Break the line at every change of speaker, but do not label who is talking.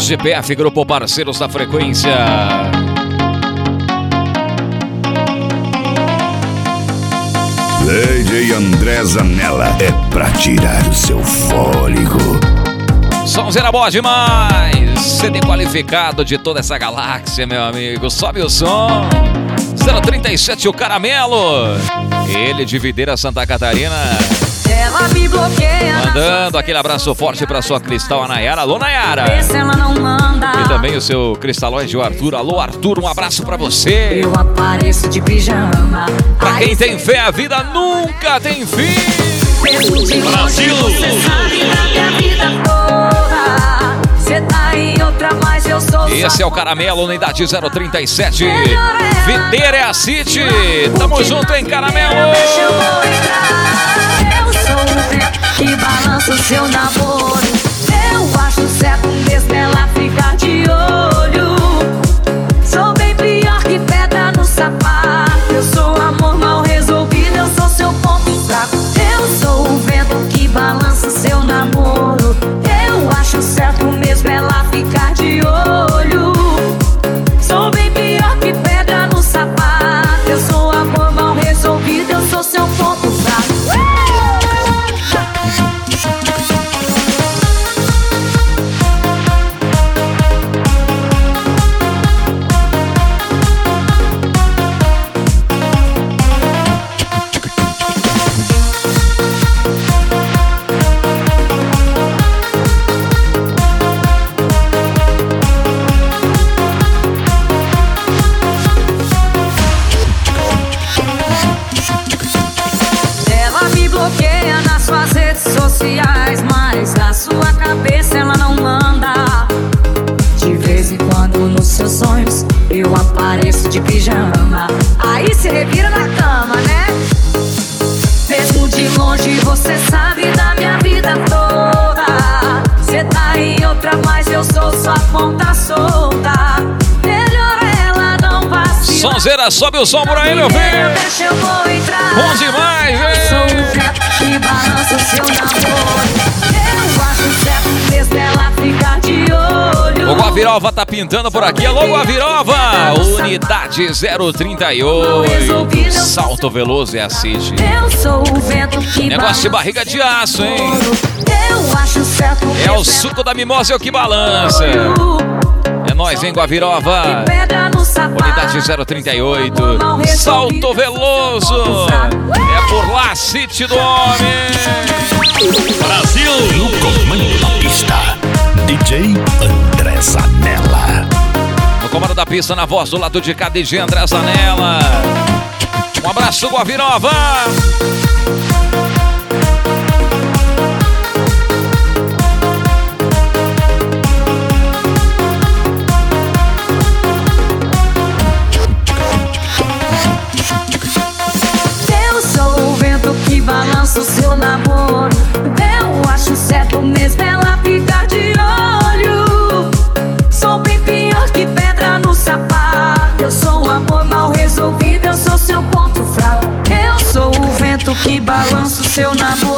GPF, Grupo Parceiros da Frequência.
DJ André Zanella é pra tirar o seu fôlego.
Sonzeira boa demais. CD qualificado de toda essa galáxia, meu amigo. Sobe o som. 037, o Caramelo. Ele de Videira, Santa Catarina.
Ela me bloqueia.
Mandando aquele abraço forte pra sua Cristal, a Nayara. Alô, Nayara.
Ela não manda.
E também o seu cristalóide, o Arthur. Alô, Arthur, um abraço pra você.
Eu apareço de pijama.
Pra quem tem fé, a vida nunca tem fim.
Brasil! Você sabe da minha vida toda. Você tá em outra, mas eu sou.
Esse é o Caramelo, unidade 037. Videira é a City. Tamo junto, hein, Caramelo.
Deixa eu vou entrar. Eu sou o vento que balança o seu namoro. Eu acho certo mesmo ela ficar de olho. Sou bem pior que pedra no sapato. Eu sou amor mal resolvido, eu sou seu ponto fraco. Eu sou o vento que balança o seu namoro. Eu acho certo mesmo ela ficar de olho. Sou bem pior que pedra no sapato. Eu sou amor mal resolvido, eu sou seu ponto fraco. Mas na sua cabeça ela não manda. De vez em quando nos seus sonhos eu apareço de pijama. Aí se revira na cama, né? Mesmo de longe você sabe da minha vida toda. Cê tá em outra, mas eu sou sua ponta solta. Melhor ela não vacila.
Sonzeira, sobe o som por aí, meu filho.
Deixa eu vou entrar.
Bom demais, hein?
Sou o gato que balança o seu namoro. Eu acho certo mesmo ela ficar de olho.
O Guavirova tá pintando por aqui. Alô, Guavirova! Unidade 038. Salto Veloso é a City.
Eu sou o vento que
negócio de barriga de aço, hein?
Eu acho certo
é o suco da mimosa é o que balança. É nóis, hein, Guavirova? Unidade 038. Salto Veloso. É por lá, City do Homem.
Brasil! No comando da pista, DJ André Zanella.
No comando da pista, na voz do lado de cá, DJ André Zanella. Um abraço, Guavirova.
Que balança o seu namoro. Eu acho certo mesmo ela ficar de olho. Sou bem pior que pedra no sapato. Eu sou um amor mal resolvido, eu sou seu ponto fraco. Eu sou o vento que balança o seu namoro.